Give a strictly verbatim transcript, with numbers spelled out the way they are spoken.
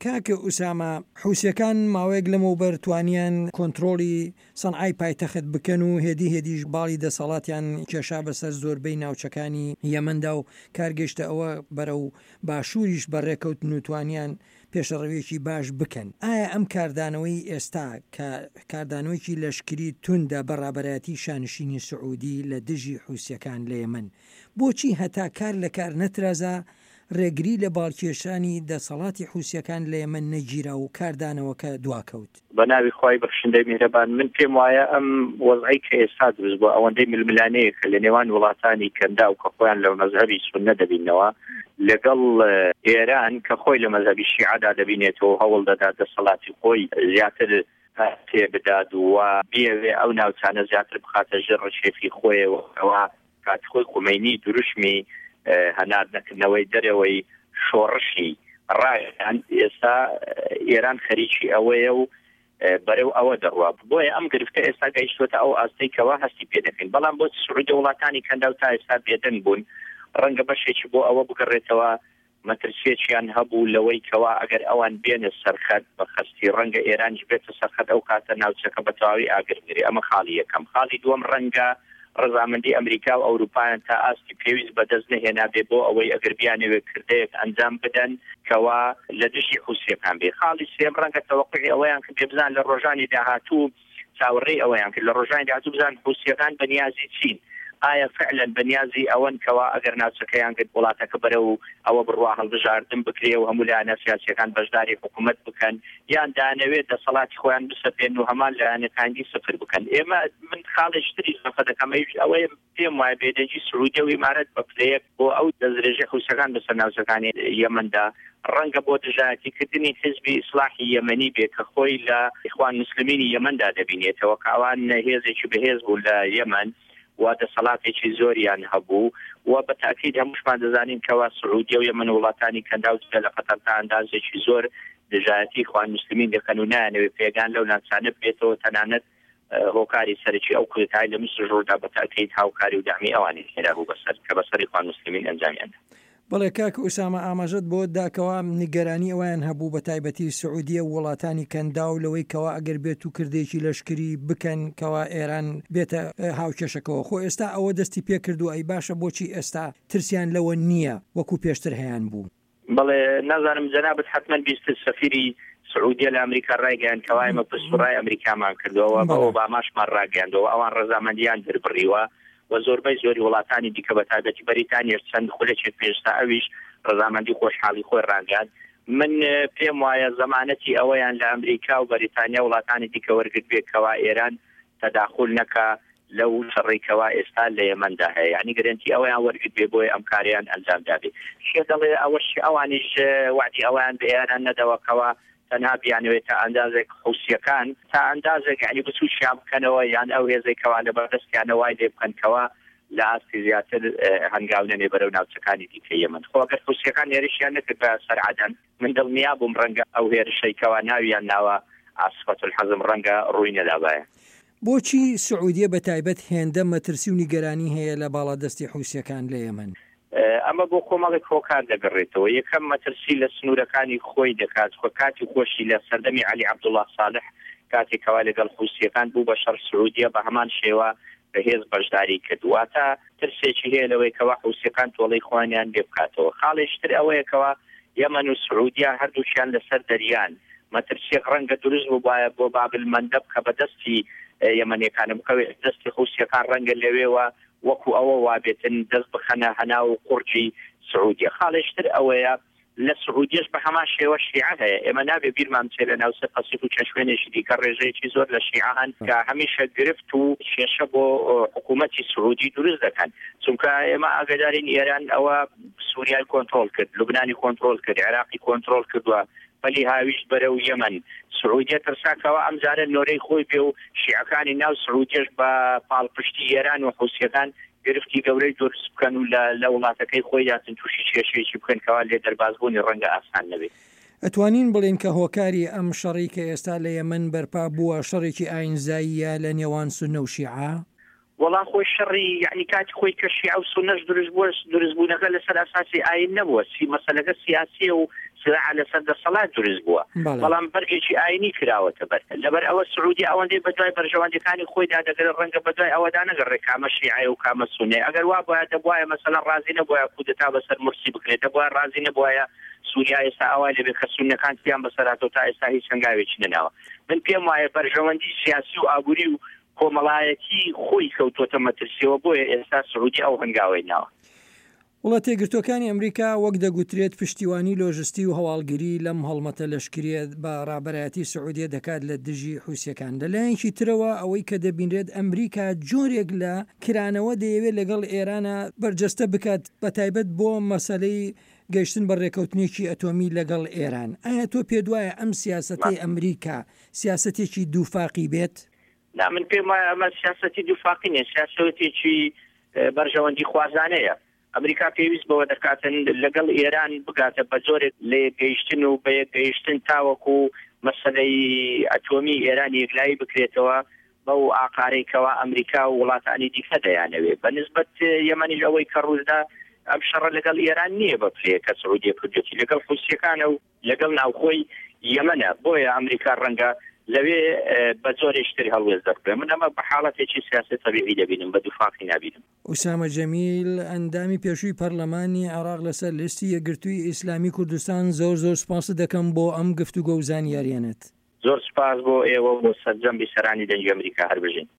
کاکە ئوسامە حوسیەکان ماوەیەک لەمەوبەر توانیان کۆنتترۆلی سەنعای پایتەخت بکەن و هێدی هێدیش باڵی دەسەڵاتیان کێشا بەسەر زۆربەی ناوچەکانی یەمەندا و کارگەشتە ئەوە بەرە و باشووریش بەڕێکەوتن و توانیان پێشەڕەوێکی باش بکەن. ئایا ئەم کاردانەوەی ئێستا کە کاردانەوەیکی لەشکری توندە بەڕابەتی شانشینی سعودی لە دژی حوسیەکان لە یەمەن بۆچی هەتا کار لە کار نەترازا ڕێگری لە باڵکێشانی دەسەڵاتی حوسیەکان لە یەمەن نەگیرا و کاردانەوەکە دواکەوت؟ بە ناوی خۆی بەخشندەی میهرەبان، من پێم وایە ئەم وەزعی کە ئێستا دروست بووە ئەوەندەی ململانەیە کە لە نێوان وڵاتانی کەندا و کە خۆیان لەو مەزهەبی سوننە دەبینەوە لەگەڵ ئێران کە خۆی لە مەزهەبی شیعەدا دەبینێتەوە هەوڵ دەدا دەسەڵاتی خۆی زیاتر پێ بدات و بێوێ ئەو ناوچانە زیاتر بخاتە ژێر ڕەشێفی خۆیەوە کات خۆی خومەینی دروشمی هەنار نەکردنەوەی دەرەوەی شۆڕشی ڕایان ئێستا ئێران خەریکی ئەوەیە و بەرەو ئەوە دەڕوا بۆیە ئەم گرفتە ئێستا گەیشتوتە ئەو ئاستەی کەوا هەستی پێ دەکەین. بەڵام بۆ سعودی وڵاتانی کەندا و تا ئێستا بێدەنگ بوون ڕەنگە بەشێکی بۆ ئەوە بگەڕێتەوە مەترسیەکیان هەبوو لەوەی کەوا ئەگەر ئەوان بێنە سەرخەت بە خەستی ڕەنگە ئێرانیش بێتە سەرخەت ئەو کاتە ناوچەکە بە تەواوی ئاگرگری. ئەمە خاڵی یەکەم. خاڵی دووەم ڕەنگە ڕزامەندی ئەمریکا و ئەوروپایان تا ئاستی پێویست بەدەست نەهێنا بێ بۆ ئەوەی ئەگەر بیانەوێ کردەیەک ئەنجام بدەن کەوا لە دژی حوسیەکان بێ. خاڵی سێم ڕەنگە تەوەقعی ئەوەیان کە بێبزان لە ڕۆژانی داهاتوو چاوەڕێی ئەوەیان کرد لە ڕۆژانی داهاتوو بزان حوسیەکان بەنیازی چین، ئایا فعلا بەنیازی ئەوەن کەوا ئەگەر ناوچەکەیان کرد وڵاتەکە بەرە و ئەوە بڕوا هەڵبژاردن بکرێ و هەموو لایەنە سیاسیەکان بەشداری حکوومەت بکەن یان دانەوێت دەسەڵاتی خۆیان بسەپێن و هەمان لایەنەکانی سفر بکەن. ئێمە من خاڵێشتری زەفە دەکەمەویش ئەوەیە پێم وایە بێدەنجی سعودی و ئیمارەت بە پلەیەک بۆ ئەو دەستدرێژی حوسەکان بەسەر ناوچەکانی یەمەندا ڕەنگە بۆ دژایەتیکردنی حزبی ئیسلاحی یەمەنی بێ کە خۆی لە ئیخوان موسلیمینی یەمەندا دەبینێتەوە کە ئەوان هێزێکی بەهێز بوو لە یەمەن و دەسەڵاتێکی زۆریان هەبوو و بە تاکید هەمووشمان دەزانین کەوا سعودی و یەمەن وڵاتانی کەندا و لە قەتەر تا ئەندازێکی زۆر دژایەتی ئیخوان موسلیمین دەکەن و نایانەوێت پێگان لەو ناوچانە بێتەوە تەنانەت هۆکاری سەرەکی ئەو کودتای لە میسر ڕوودا بە تاکید هاوکاری و دامی ئەوانی هێنا بوو بەسەر کە بەسەر ئیخوان موسلیمین ئەنجامیان. بەڵێ کاک ئوسامە ئاماژەت بۆ داکەوە نیگەرانی ئەویان هەبوو بە تایبەتی سعودیە و وڵاتانی کەندا و لەوەی کەوا ئەگەر بێت و کردێکی لەشکری بکەن کەوا ئێران بێتە هاوکێشەکەەوە. خۆ ئێستا ئەوە دەستی پێ کردو ئەی باشە بۆچی ئێستا ترسیان لەوە نییە وەکو پێشتر هەیان بوو؟ بەڵێ نازانم جەنابەت حتمما بیست سەفیری سعودیە لە ئەمریکا ڕایگەیان کەوا ئێمە پسپڕای ئەمریکامان کردەوە بە ئۆباماشمان ڕاگەاندەوە ئەوان ڕەزامەندیان دربڕیوە و زۆربەی زۆری وڵاتانی دیکە بە تایبەتی بەریتانیا چەند خولەکێک پێشتا ئەویش ڕەزامەندی خۆشحاڵی خۆی ڕاگەاند. من پێم وایە زەمانەتی ئەوەیان لە ئەمریکا و بەریتانیا وڵاتانی دیکە وەرگرت بێکەوە ئێران تەداخل نەکا لەو شەڕێکەوە ئێستا لە یەمەندا هەیە، ینی گەرنتی ئەوەیان وەرگرت بێ بۆی ئەم کاریان ئەنجام دابێ. شێ دەڵێ ئەوەش ئەوانیش وعدی ئەویان بە ئێران نەدەوەکەوە تەنها بیانەوێت تا ئەندازێک حوسیەکان تا ئەندازێک ینی بچوشیان بکەنەوە یان ئەو هێزێکەوە لە بەردەستیانە وای لێ بکەنکەوە لە ئاستی زیاتر هەنگاونێ بەرەو ناوچەکانی دیکە یەمەن. خۆ ئەگەر حوسیەکان هێرشیان نەکرد بە سەرعەدەن من دڵنیا بووم ڕەنگە ئەو هێرشەیکەوە ناویان ناوە ئاسفەت الحەزم ڕەنگە ڕووی نەدابایە. بۆچی سعودیە بە تایبەت هێندە مەترسی و نیگەرانی هەیە لە باڵادەستی حوسیەکان لە یەمەن؟ ئەمە بۆ کۆمەڵێک هۆکار دەگەڕێتەوە. یەکەم مەترسی لە سنوورەکانی خۆی دەکات خۆ کاتی خۆشی لە سەردەمی عەلی عەبدوڵڵاه ساڵح کاتێکەوە لەگەڵ حوسیەکان بوو بە شەڕ سعودیە بە هەمان شێوە بەهێز بەشداری کردووە تا ترسێکی هەیە لەوەی کەوا حوسیەکان تۆڵەی خوانیان لێ بکاتەوە. خاڵێشتر ئەوەیەکەوە یەمەن و سعودیا هەردووشیان لەسەر دەریان مەترسیەک ڕەنگە دروست بوو باە بۆ بابل مەندەب کە بەدەستی یەمەنیەکانە بکەوێت دەستی حوسیەکان ڕەنگە لەوێوە وەکو ئەوە وابێتن دەست بخەنە هەنا و قورجی سعودیە. خاڵێشتر ئەوەیە لە سعودیش بە هەمان شێوە شیعە هەیە. ئێمە نابێ بیرمان بچێت لە ناوسەر قەسیف و چەشوێنێکی دیکە ڕێژەیەکی زۆر لە شیعەن کە هەمیشە گرفت و کێشە بۆ حکوومەتی سعودی دروست دەکەن، چونکە ئێمە ئاگادارین ئێران ئەوە سووریای کۆنتڕۆل کرد، لوبنانی کۆنتڕۆل کرد، عێراقی کۆنتڕۆل کردووە، بەلی هاویشت بەرەو یەمەن. سعودیە ترساکەوە ئەم جارە نۆرەی خۆی بێ و شیعەکانی ناو سعودیش بە پاڵپشتی ئێران و حوسیەکان گرفتی گەورەی دروست بکەن و لە وڵاتەکەی خۆی داتن تووشی کێشەیەکی بکەنکەوە لێ دەربازبوونی ڕەنگە ئاسان نەبێت. ئەتوانین بڵێن کە هۆکاری ئەم شەڕی کە ئێستا لە یەمەن بەرپا بووە شەڕێکی ئاینزاییە لە نێوان سوننە و شیعە؟ وەڵا خۆی شەڕی یعنی کاتی خۆی کە شیعە و سوننەش دروست بووە دروست بوونەکە لەسەر ئاساسی ئاین نەبووە، سی مەسەلەکە سیاسیە و سراع لەسەر دەسەڵات دروست بووە بەڵام بەرگێکی ئاینی کراوەتە بەر لەبەر ئەوە سعودی ئەوەندەی بەدوای بەرژەوەندەکانی خۆیدا دەگەرێت ڕەنگە بەدوای ئەوەدا نەگەڕێ کامە شیعە و کامە سوننی ئەگەر وا بۆیە دەبوایە مەسەڵەن ڕازی نەبووە کودتا بەسەر مرسی بکرێت دەبووە ڕازی نەبووە سووریا ئێستا ئەوای لەبێت کە سوننەکان تیان بەسەراتەوە تا ئێستا هیچ هەنگاوێکی نەناوە من پێم وایە بەرژەوەندی سیاسی و ئابووری و کۆمەڵایەتی خۆی کەوتۆتە مەترسیەوە بۆیە ئێستا سعودی ئەو هەنگاوەی ناوە وڵات یەکگرتوەکانی ئەمریکا وەک دەگوترێت پشتیوانی لۆژستی و هەواڵگیری لەم هەڵمەتە لەشکریە بە ڕابەرایەتی سعودیە دەکات لە دژی حوسیەکان لەلایەنی ترەوە ئەوەی کە دەبینرێت ئەمریکا جۆرێک لە کرانەوە دەیەوێت لەگەڵ ئێرانە بەرجەستە بکات بە تایبەت بۆ مەسەلەی گەیشتن بە ڕێکەوتنێکی ئەتۆمی لەگەڵ ئێران ئایا تۆ پێ دوایە ئەم سیاسەتی ئەمریکا سیاسەتێکی دووفاقی بێت؟ نا من پێم وایە ئەمە سیاسەتی دووفاقی نیە سیاسەتێکی بەرژەوەندی خوازانەیە ئەمریکا پێویست بەوە دەکاتن لەگەڵ ئێران بگاتە بە جۆرێک لێ گەیشتن و بە گەیشتن تاوەکو مەسەلەی ئەتۆمی ئێران یەکلایی بکرێتەوە بەو ئاقارێکەوە ئەمریکا و وڵاتانی دیکە دەیانەوێت بە نسبەت یەمەنیش ئەوەی کە ڕووسدا ئەم شەڕە لەگەڵ ئێران نییە بە پلێ کە سعودیە کردوێتی لەگەڵ حوسیەکانە و لەگەڵ ناوخۆی یەمەنە بۆیە ئەمریکا ڕەنگە لەوێ بە زۆرێشتری هەڵوێز دەکرێت من ئەمە بە حاڵەتێکی سیاسی تەبیعی دەبینم بە دووفاقی نابینم. ئوسامە جەمیل ئەندامی پێشووی پەرلەمانی عێراق لەسەر لیستی یەکگرتووی ئیسلامی کوردستان زۆر زۆر سپاس دەکەم بۆ ئەم گفتوگۆ و زانیاریانەت. زۆر سپاس بۆ ئێوە بۆ سەرجەمبی سەرانی دەنگی ئەمریکا هەر بژین.